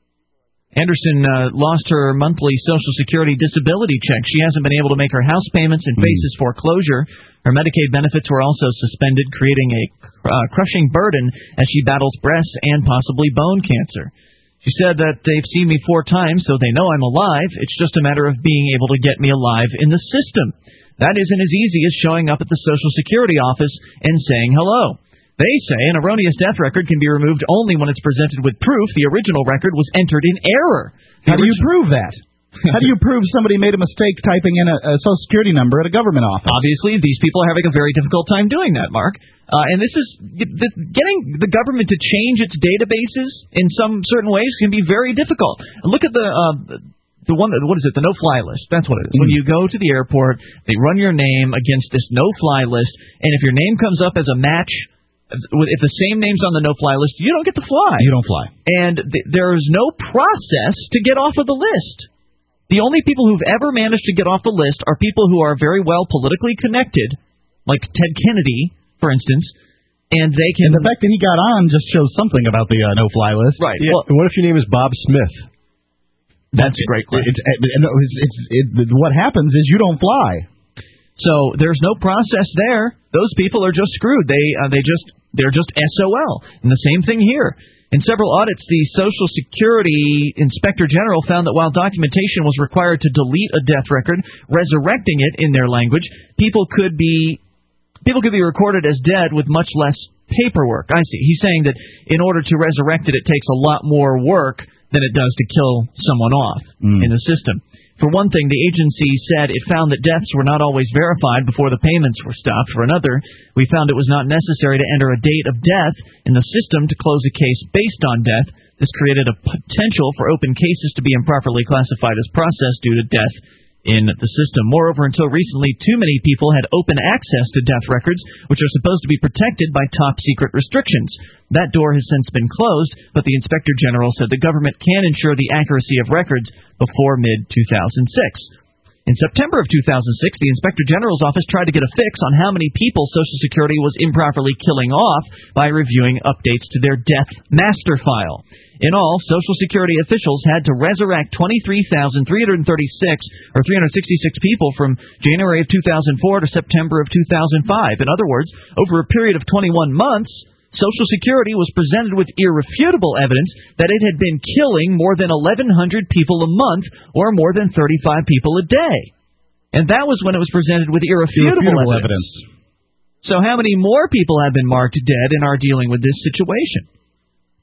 Anderson uh, lost her monthly Social Security disability check. She hasn't been able to make her house payments and faces mm. foreclosure. Her Medicaid benefits were also suspended, creating a uh, crushing burden as she battles breast and possibly bone cancer. She said that they've seen me four times, so they know I'm alive. It's just a matter of being able to get me alive in the system. That isn't as easy as showing up at the Social Security office and saying hello. They say an erroneous death record can be removed only when it's presented with proof the original record was entered in error. How do you prove that? How do you prove somebody made a mistake typing in a, a Social Security number at a government office? Obviously, these people are having a very difficult time doing that, Mark. Uh, and this is getting the government to change its databases in some certain ways can be very difficult. Look at the uh, the one, what is it, the no-fly list. That's what it is. Mm. When you go to the airport, they run your name against this no-fly list, and if your name comes up as a match, if the same name's on the no-fly list, you don't get to fly. You don't fly. And th- there is no process to get off of the list. The only people who've ever managed to get off the list are people who are very well politically connected, like Ted Kennedy, for instance, and they can... And the fact that he got on just shows something about the uh, no-fly list. Right. Yeah. Well, and what if your name is Bob Smith? That's a great question. It's, it's, it's, it, what happens is you don't fly. So there's no process there. Those people are just screwed. They uh, they just they're just S O L. And the same thing here. In several audits, the Social Security Inspector General found that while documentation was required to delete a death record, resurrecting it in their language, people could be people could be recorded as dead with much less paperwork. I see. He's saying that in order to resurrect it, it takes a lot more work than it does to kill someone off mm. in the system. For one thing, the agency said it found that deaths were not always verified before the payments were stopped. For another, we found it was not necessary to enter a date of death in the system to close a case based on death. This created a potential for open cases to be improperly classified as processed due to death in the system. Moreover, until recently, too many people had open access to death records, which are supposed to be protected by top-secret restrictions. That door has since been closed, but the Inspector General said the government can ensure the accuracy of records before mid two thousand six. In September of two thousand six, the Inspector General's office tried to get a fix on how many people Social Security was improperly killing off by reviewing updates to their death master file. In all, Social Security officials had to resurrect twenty-three thousand three hundred thirty-six or three hundred sixty-six people from January of two thousand four to September of two thousand five. In other words, over a period of twenty-one months, Social Security was presented with irrefutable evidence that it had been killing more than eleven hundred people a month or more than thirty-five people a day. And that was when it was presented with irrefutable, irrefutable evidence. evidence. So how many more people have been marked dead and are dealing with this situation?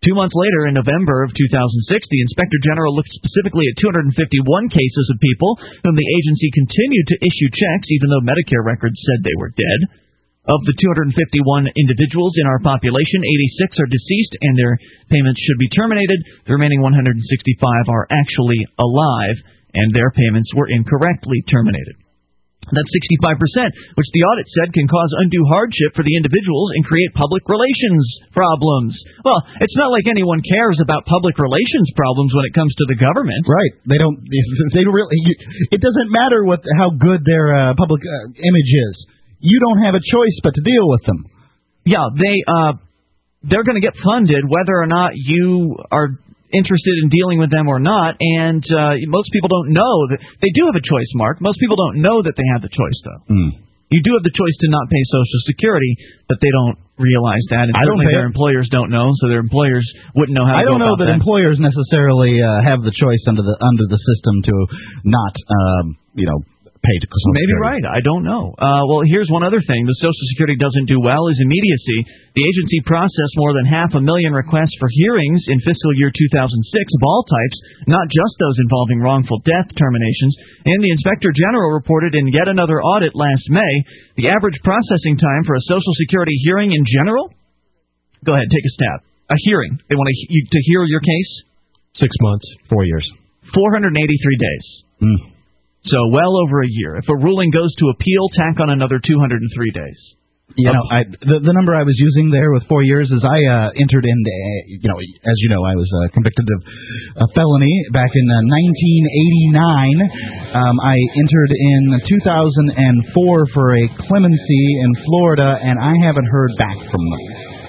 Two months later, in November of two thousand six, the Inspector General looked specifically at two hundred fifty-one cases of people whom the agency continued to issue checks even though Medicare records said they were dead. Of the two hundred fifty-one individuals in our population, eighty-six are deceased and their payments should be terminated. The remaining one hundred sixty-five are actually alive and their payments were incorrectly terminated. That's sixty-five percent, which the audit said can cause undue hardship for the individuals and create public relations problems. Well, it's not like anyone cares about public relations problems when it comes to the government. Right. They don't. They really. It doesn't matter what how good their uh, public uh, image is. You don't have a choice but to deal with them. Yeah, they uh, they're going to get funded whether or not you are interested in dealing with them or not, and uh, most people don't know that they do have a choice, Mark. Most people don't know that they have the choice, though. Mm. You do have the choice to not pay Social Security, but they don't realize that, and I don't certainly pay their it. employers don't know, so their employers wouldn't know how to I don't go know about that, that. employers necessarily uh, have the choice under the under the system to not, um, you know, pay to Social Maybe Security. right. I don't know. Uh, well, here's one other thing. The Social Security doesn't do well is immediacy. The agency processed more than half a million requests for hearings in fiscal year two thousand six of all types, not just those involving wrongful death terminations. And the Inspector General reported in yet another audit last May, the average processing time for a Social Security hearing in general? Go ahead, take a stab. A hearing. They want to, you, to hear your case? Six months. Four years. four hundred eighty-three days. Mm. So well over a year. If a ruling goes to appeal, tack on another two hundred three days. You know, I, the, the number I was using there with four years is I uh, entered in, uh, you know, as you know, I was uh, convicted of a felony back in uh, nineteen eighty-nine. Um, I entered in two thousand four for a clemency in Florida, and I haven't heard back from them.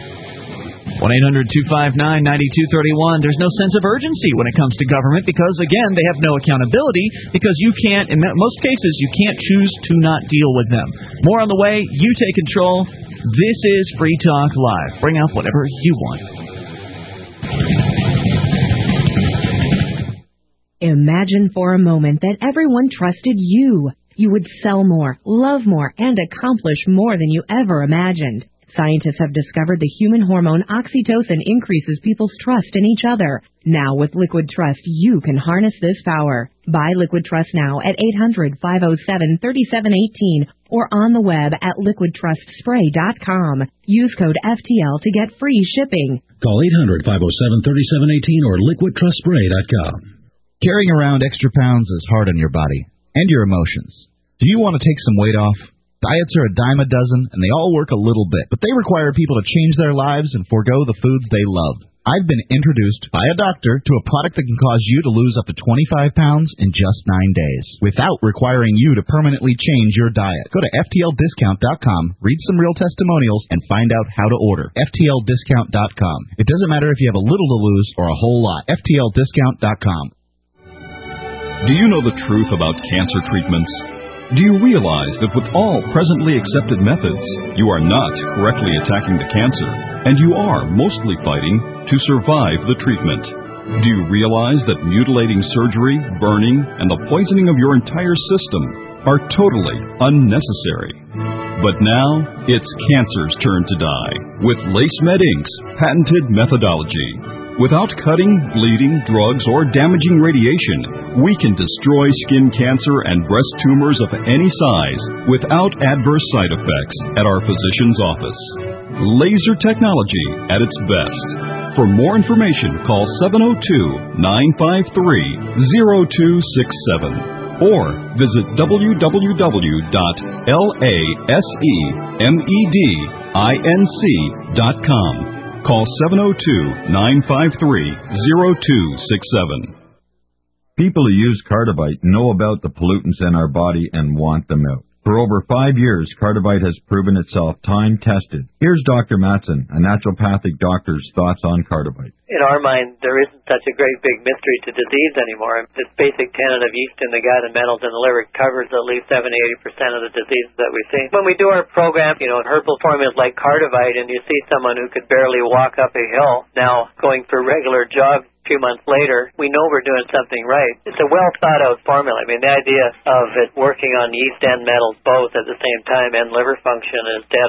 one eight hundred two five nine nine two three one. There's no sense of urgency when it comes to government because, again, they have no accountability because you can't, in most cases, you can't choose to not deal with them. More on the way. You take control. This is Free Talk Live. Bring up whatever you want. Imagine for a moment that everyone trusted you. You would sell more, love more, and accomplish more than you ever imagined. Scientists have discovered the human hormone oxytocin increases people's trust in each other. Now with Liquid Trust, you can harness this power. Buy Liquid Trust now at eight hundred, five oh seven, three seven one eight or on the web at liquid trust spray dot com. Use code F T L to get free shipping. Call eight hundred, five oh seven, three seven one eight or liquid trust spray dot com. Carrying around extra pounds is hard on your body and your emotions. Do you want to take some weight off? Diets are a dime a dozen, and they all work a little bit, but they require people to change their lives and forego the foods they love. I've been introduced by a doctor to a product that can cause you to lose up to twenty-five pounds in just nine days, without requiring you to permanently change your diet. Go to F T L discount dot com, read some real testimonials, and find out how to order. F T L discount dot com. It doesn't matter if you have a little to lose or a whole lot. F T L discount dot com. Do you know the truth about cancer treatments? Do you realize that with all presently accepted methods, you are not correctly attacking the cancer, and you are mostly fighting to survive the treatment? Do you realize that mutilating surgery, burning, and the poisoning of your entire system are totally unnecessary? But now, it's cancer's turn to die with LaceMed Incorporated's patented methodology. Without cutting, bleeding, drugs, or damaging radiation, we can destroy skin cancer and breast tumors of any size without adverse side effects at our physician's office. Laser technology at its best. For more information, call seven oh two, nine five three, oh two six seven or visit w w w dot lasemedinc dot com. Call seven oh two, nine five three, oh two six seven. People who use Cardivite know about the pollutants in our body and want them out. For over five years, Cardivite has proven itself time-tested. Here's Doctor Matson, a naturopathic doctor's thoughts on Cardivite. In our mind, there isn't such a great big mystery to disease anymore. This basic tenet of yeast in the gut and metals in the liver covers at least seventy to eighty percent of the diseases that we see. When we do our program, you know, in herbal formulas like Cardivite, and you see someone who could barely walk up a hill now going for regular jogs a few months later, we know we're doing something right. It's a well-thought-out formula. I mean, the idea of it working on yeast and metals both at the same time and liver function is dead on.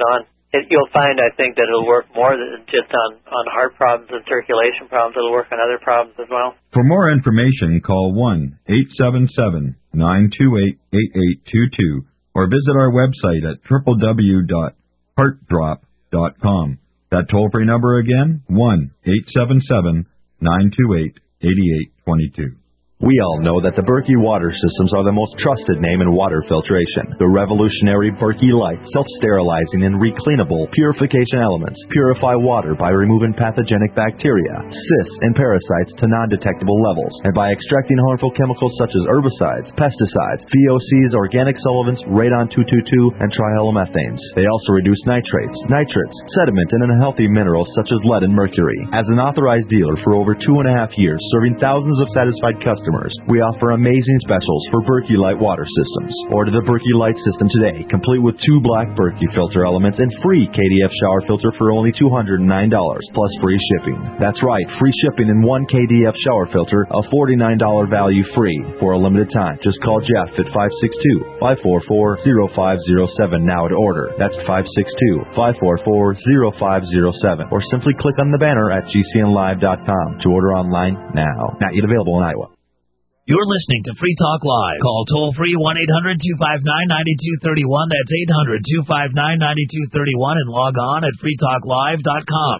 it, you'll find, I think, that it'll work more than just on, on heart problems and circulation problems. It'll work on other problems as well. For more information, call one eight seven seven, nine two eight, eight eight two two or visit our website at w w w dot heart drop dot com. That toll-free number again, one eight seven seven, nine two eight, eight eight two two. We all know that the Berkey water systems are the most trusted name in water filtration. The revolutionary Berkey Light, self-sterilizing and recleanable purification elements purify water by removing pathogenic bacteria, cysts, and parasites to non-detectable levels, and by extracting harmful chemicals such as herbicides, pesticides, V O Cs, organic solvents, radon two twenty-two, and trihalomethanes. They also reduce nitrates, nitrates, sediment, and unhealthy minerals such as lead and mercury. As an authorized dealer for over two and a half years, serving thousands of satisfied customers, we offer amazing specials for Berkey Light water systems. Order the Berkey Light system today, complete with two black Berkey filter elements and free K D F shower filter for only two hundred nine dollars, plus free shipping. That's right, free shipping and one K D F shower filter, a forty-nine dollars value free for a limited time. Just call Jeff at five six two, five four four, zero five zero seven now to order. That's five six two, five four four, zero five zero seven. Or simply click on the banner at G C N live dot com to order online now. Not yet available in Iowa. You're listening to Free Talk Live. Call toll-free one eight hundred two five nine nine two three one. That's eight hundred two five nine nine two three one and log on at free talk live dot com.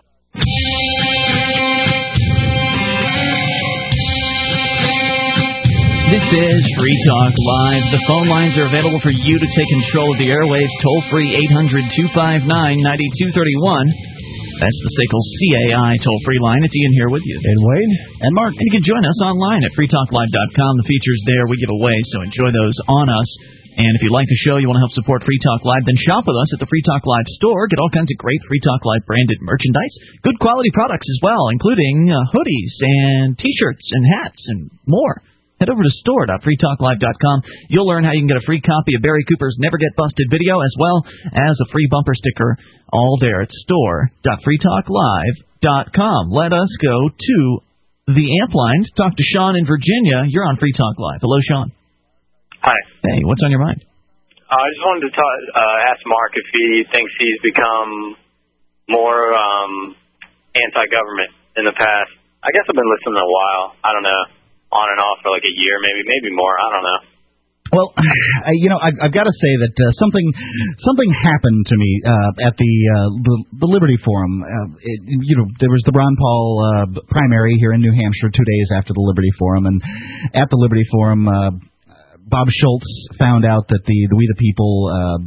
This is Free Talk Live. The phone lines are available for you to take control of the airwaves. Toll-free eight hundred two five nine nine two three one. That's the S A C L C A I toll-free line. It's Ian here with you. And Wayne. And Mark. And you can join us online at free talk live dot com. The features there we give away, so enjoy those on us. And if you like the show, you want to help support Free Talk Live, then shop with us at the Free Talk Live store. Get all kinds of great Free Talk Live branded merchandise. Good quality products as well, including uh, hoodies and T-shirts and hats and more. Head over to store dot free talk live dot com. You'll learn how you can get a free copy of Barry Cooper's Never Get Busted video, as well as a free bumper sticker, all there at store dot free talk live dot com. Let us go to the amp line to talk to Sean in Virginia. You're on Free Talk Live. Hello, Sean. Hi. Hey, what's on your mind? Uh, I just wanted to talk, uh, ask Mark if he thinks he's become more um, anti-government in the past. I guess I've been listening a while. I don't know. On and off for like a year, maybe, maybe more. I don't know. Well, I, you know, I've, I've got to say that uh, something something happened to me uh, at the, uh, the the Liberty Forum. Uh, it, you know, there was the Ron Paul uh, primary here in New Hampshire two days after the Liberty Forum, and at the Liberty Forum, uh, Bob Schultz found out that the, the We the People uh,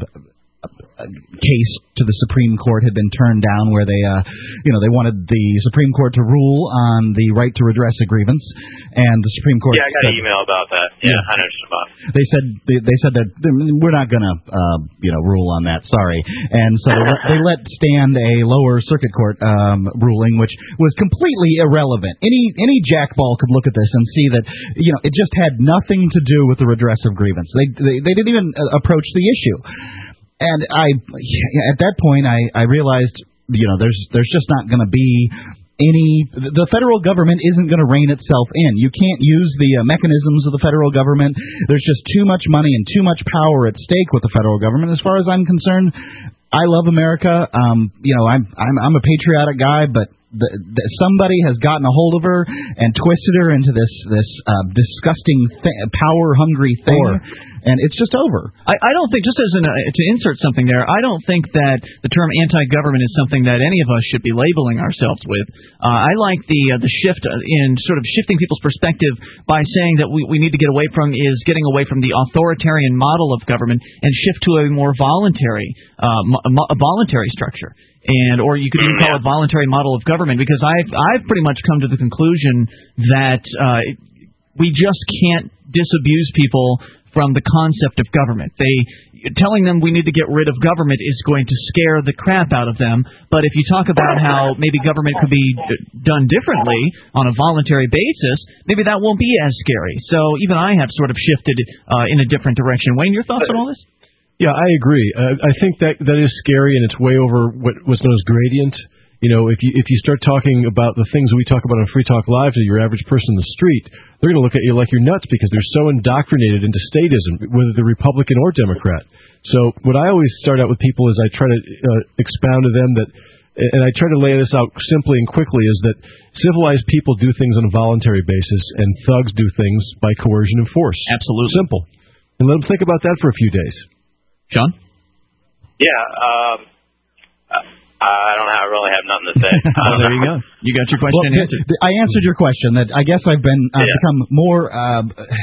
case to the Supreme Court had been turned down, where they, uh, you know, they wanted the Supreme Court to rule on the right to redress a grievance, and the Supreme Court. Yeah, I got said, an email about that. Yeah, yeah. I know about it. They said they, they said that we're not going to, uh, you know, rule on that. Sorry, and so they, let, they let stand a lower circuit court um, ruling, which was completely irrelevant. Any any jackball could look at this and see that, you know, it just had nothing to do with the redress of grievance. They they, they didn't even approach the issue. And I, at that point, I, I realized, you know, there's there's just not going to be any. The federal government isn't going to rein itself in. You can't use the uh, mechanisms of the federal government. There's just too much money and too much power at stake with the federal government. As far as I'm concerned, I love America. Um, you know, I'm I'm I'm a patriotic guy, but the, the, somebody has gotten a hold of her and twisted her into this this uh, disgusting, th- power-hungry thing, or, and it's just over. I, I don't think, just as an, uh, to insert something there, I don't think that the term anti-government is something that any of us should be labeling ourselves with. Uh, I like the uh, the shift in sort of shifting people's perspective by saying that we, we need to get away from is getting away from the authoritarian model of government and shift to a more voluntary uh, mo- a voluntary structure. And or you could even call it voluntary model of government, because I've I've pretty much come to the conclusion that uh, we just can't disabuse people from the concept of government. They telling them we need to get rid of government is going to scare the crap out of them. But if you talk about how maybe government could be done differently on a voluntary basis, maybe that won't be as scary. So even I have sort of shifted uh, in a different direction. Wayne, your thoughts on all this? Yeah, I agree. Uh, I think that that is scary, and it's way over what what's known as gradient. You know, if you if you start talking about the things we talk about on Free Talk Live to your average person in the street, they're going to look at you like you're nuts because they're so indoctrinated into statism, whether they're Republican or Democrat. So what I always start out with people is I try to uh, expound to them that, and I try to lay this out simply and quickly, is that civilized people do things on a voluntary basis, and thugs do things by coercion and force. Absolutely. Simple. And let them think about that for a few days. John? Yeah, um, I don't have, really have nothing to say. Oh, there you go. You got your question well, answered. I answered your question. That I guess I've been uh, yeah. become more uh,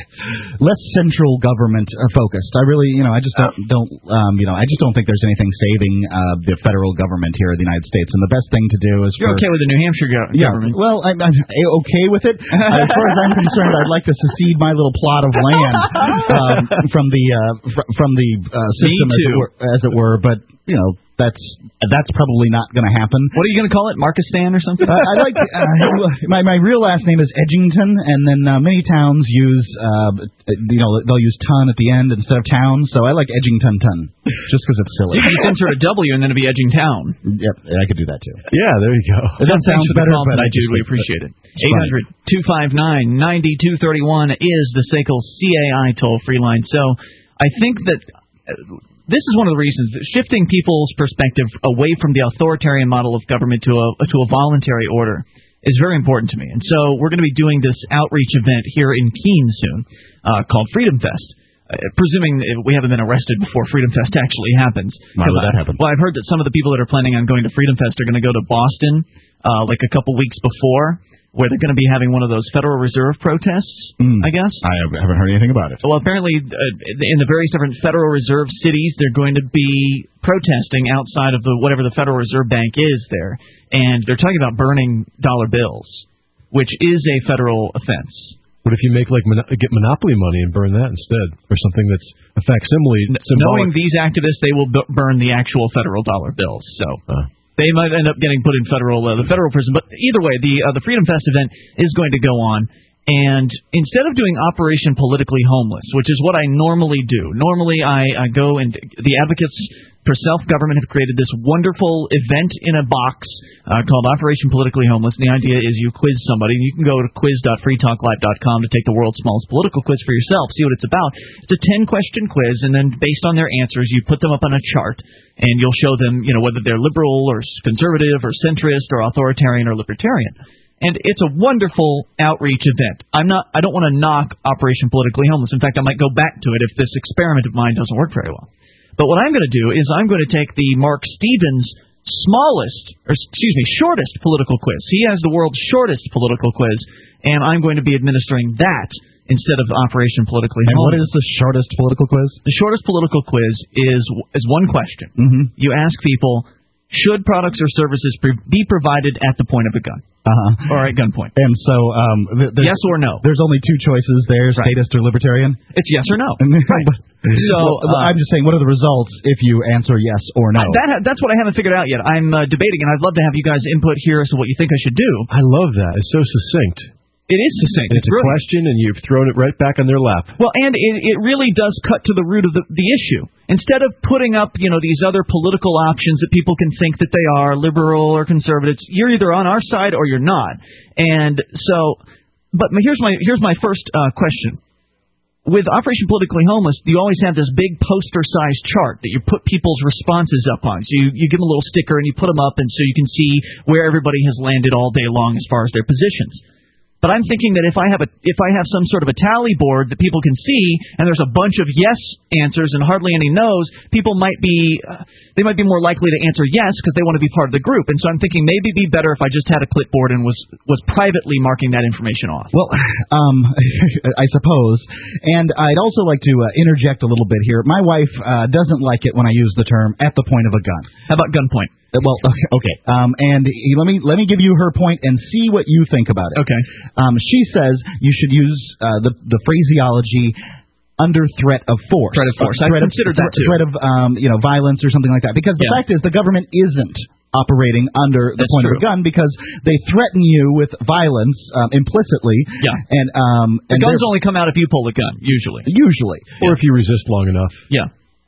less central government uh, focused. I really, you know, I just don't don't um, you know, I just don't think there's anything saving uh, the federal government here in the United States. And the best thing to do is you're for, okay with the New Hampshire go- yeah, government? Well, I'm, I'm okay with it. Uh, as far as I'm concerned, I'd like to secede my little plot of land um, from the uh, fr- from the uh, system, as it, were, as it were. But you know, that's that's probably not going to happen. What are you going to call it, Markistan or something? Uh, I like uh, my my real last name is Edgington, and then uh, many towns use uh, you know they'll use ton at the end instead of town, so I like Edgington ton just because it's silly. You can just insert a W and then it'll be Edging Town. Yep, I could do that too. Yeah, there you go. That sounds better, call, but I do. We appreciate it. eight hundred, two five nine, nine two three one is the S A C L C A I toll-free line. So I think that uh, this is one of the reasons that shifting people's perspective away from the authoritarian model of government to a to a voluntary order is very important to me. And so we're going to be doing this outreach event here in Keene soon uh, called Freedom Fest. Uh, presuming we haven't been arrested before Freedom Fest actually happens. Why would that happen? Well, I've heard that some of the people that are planning on going to Freedom Fest are going to go to Boston uh, like a couple weeks before, where they're going to be having one of those Federal Reserve protests, mm. I guess. I haven't heard anything about it. Well, apparently uh, in the various different Federal Reserve cities, they're going to be protesting outside of the whatever the Federal Reserve Bank is there, and they're talking about burning dollar bills, which is a federal offense. What if you make like mon- get Monopoly money and burn that instead, or something that's a facsimile? N- knowing these activists, they will b- burn the actual federal dollar bills. So uh. they might end up getting put in federal uh, the federal prison. But either way, the uh, the Freedom Fest event is going to go on. And instead of doing Operation Politically Homeless, which is what I normally do, normally I, I go and the advocates for self-government have created this wonderful event in a box uh, called Operation Politically Homeless. And the idea is you quiz somebody. And you can go to quiz dot free talk live dot com to take the world's smallest political quiz for yourself, see what it's about. It's a ten-question quiz, and then based on their answers, you put them up on a chart, and you'll show them, you know, whether they're liberal or conservative or centrist or authoritarian or libertarian. And it's a wonderful outreach event. I'm not. I don't want to knock Operation Politically Homeless. In fact, I might go back to it if this experiment of mine doesn't work very well. But what I'm going to do is I'm going to take the Mark Stevens smallest, or excuse me, shortest political quiz. He has the world's shortest political quiz, and I'm going to be administering that instead of Operation Politically and Homeless. And what is the shortest political quiz? The shortest political quiz is is one question. Mm-hmm. You ask people, should products or services pre- be provided at the point of a gun? Uh-huh. Or at gunpoint. And so, um, th- yes or no? There's only two choices there, right. statist or libertarian? It's yes or no. Right. So well, uh, I'm just saying, what are the results if you answer yes or no? That, that's what I haven't figured out yet. I'm uh, debating, and I'd love to have you guys input here as to what you think I should do. I love that. It's so succinct. It is succinct. It's, it's a brilliant. question, and you've thrown it right back on their lap. Well, and it, it really does cut to the root of the, the issue. Instead of putting up, you know, these other political options that people can think that they are, liberal or conservatives, you're either on our side or you're not. And so, but here's my here's my first uh, question. With Operation Politically Homeless, you always have this big poster-sized chart that you put people's responses up on. So you, you give them a little sticker and you put them up, and so you can see where everybody has landed all day long as far as their positions. But I'm thinking that if I have a if I have some sort of a tally board that people can see, and there's a bunch of yes answers and hardly any no's, people might be uh, they might be more likely to answer yes because they want to be part of the group. And so I'm thinking maybe it'd be better if I just had a clipboard and was was privately marking that information off. Well, um, I suppose. And I'd also like to uh, interject a little bit here. My wife uh, doesn't like it when I use the term "at the point of a gun." How about gunpoint? Well, okay. Um, and let me let me give you her point and see what you think about it. Okay. Um, she says you should use uh, the the phraseology under threat of force. Threat of force. I considered that too. Threat of um, you know violence or something like that. Because the yeah. fact is the government isn't operating under the That's point true. of a gun because they threaten you with violence um, implicitly. Yeah. And um, the and guns only come out if you pull the gun, usually. Usually. Or yeah. if you resist long enough. Yeah.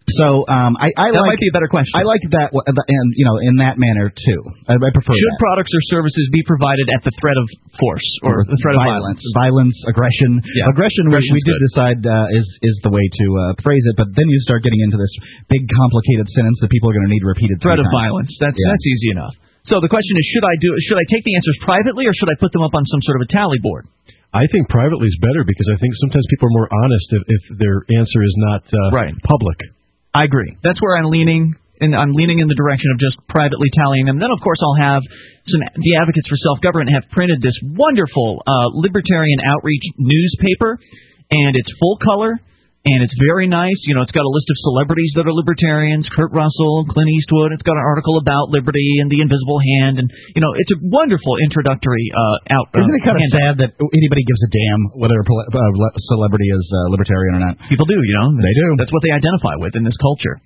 So um, I, I that like, might be a better question. I like that, and you know, in that manner too. I, I prefer. Should that. products or services be provided at the threat of force or, or the threat violence, of violence? Violence, aggression. Yeah. Aggression. We, we did good. decide uh, is is the way to uh, phrase it, but then you start getting into this big, complicated sentence that people are going to need repeated. Threat of times. violence. That's yeah. that's easy enough. So the question is, should I do? Should I take the answers privately, or should I put them up on some sort of a tally board? I think privately is better because I think sometimes people are more honest if, if their answer is not uh, right. public. I agree. That's where I'm leaning, and I'm leaning in the direction of just privately tallying them. Then, of course, I'll have some. The Advocates for Self-Government have printed this wonderful uh, libertarian outreach newspaper, and it's full color, and it's very nice. You know, it's got a list of celebrities that are libertarians: Kurt Russell, Clint Eastwood. It's got an article about liberty and the invisible hand, and you know, it's a wonderful introductory uh, out. Isn't it kind uh, of sad that anybody gives a damn whether a poli- uh, celebrity is uh, libertarian or not? People do, you know. They do. That's what they identify with in this culture.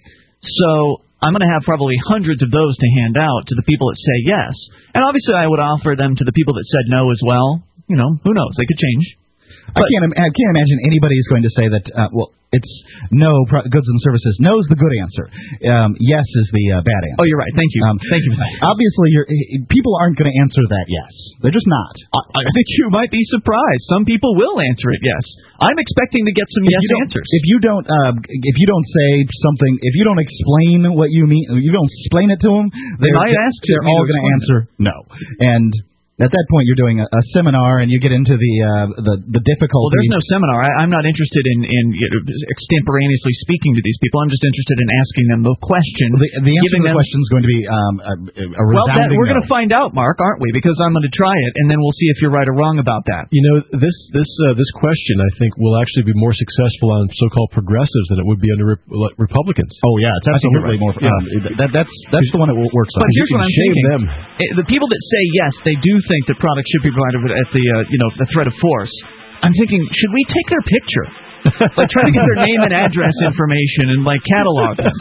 So I'm going to have probably hundreds of those to hand out to the people that say yes, and obviously I would offer them to the people that said no as well. You know, who knows? They could change. I can't. I can't imagine anybody is going to say that. Uh, well, it's no pro- goods and services. No is the good answer. Um, yes is the uh, bad answer. Oh, you're right. Thank you. Um, Thank you. Obviously, you're, people aren't going to answer that yes. They're just not. I, I think you might be surprised. Some people will answer it yes. I'm expecting to get some if yes you answers. If you don't, uh, if you don't say something, if you don't explain what you mean, you don't explain it to them. They might ask. They're all going to answer no. And at that point, you're doing a, a seminar, and you get into the uh, the the difficulty. Well, there's no seminar. I, I'm not interested in in you know, extemporaneously speaking to these people. I'm just interested in asking them the question. The, the answer to the them, question is going to be um, a, a resounding well, that, we're no. going to find out, Mark, aren't we? Because I'm going to try it, and then we'll see if you're right or wrong about that. You know, this this uh, this question, I think, will actually be more successful on so-called progressives than it would be under Rep- Republicans. Oh yeah, it's absolutely more. Yeah. Um, that, that's that's the one that works. But on. here's what I'm shave thinking: them. the people that say yes, they do think that products should be provided at the uh, you know the threat of force. I'm thinking, should we take their picture? Like try to get their name and address information and like catalog them.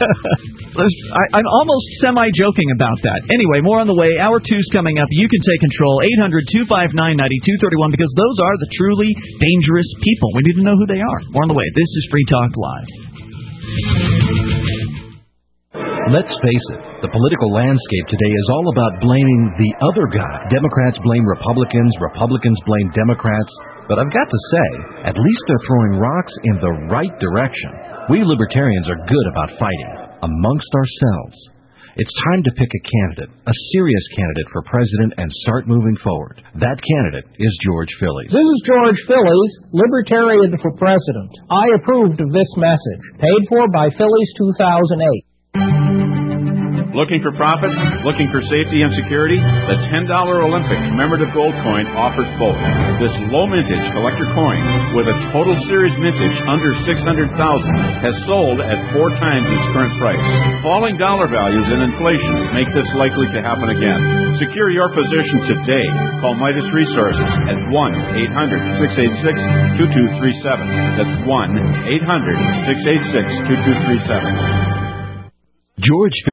I, I'm almost semi-joking about that. Anyway, more on the way. Hour two's coming up. You can take control. eight hundred two five nine nine two three one because those are the truly dangerous people. We need to know who they are. More on the way. This is Free Talk Live. Let's face it, the political landscape today is all about blaming the other guy. Democrats blame Republicans, Republicans blame Democrats. But I've got to say, at least they're throwing rocks in the right direction. We libertarians are good about fighting amongst ourselves. It's time to pick a candidate, a serious candidate for president, and start moving forward. That candidate is George Phillies. This is George Phillies, Libertarian for President. I approved of this message, paid for by Phillies two thousand eight. Looking for profit? Looking for safety and security? The ten dollar Olympic commemorative gold coin offers both. This low mintage collector coin with a total series mintage under six hundred thousand dollars has sold at four times its current price. Falling dollar values and inflation make this likely to happen again. Secure your position today. Call Midas Resources at one eight hundred six eight six two two three seven. That's one eight hundred six eight six two two three seven. George